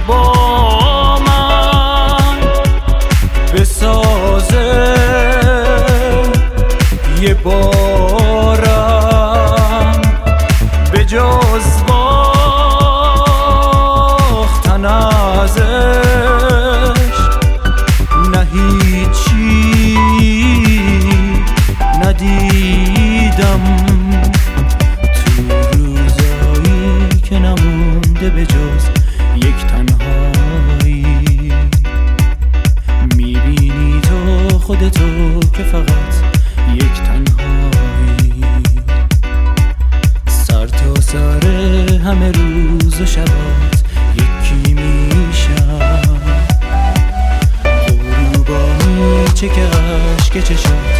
با من بسازه یه بارم به جز باختن ازش نه هیچی ندیدم تو روزایی که نمونده به جز یک تنهایی. میبینی تو خودتو که فقط یک تنهایی، سر تا سر همه روز و شبات یکی میشم. غروبا میچه که عشق چشات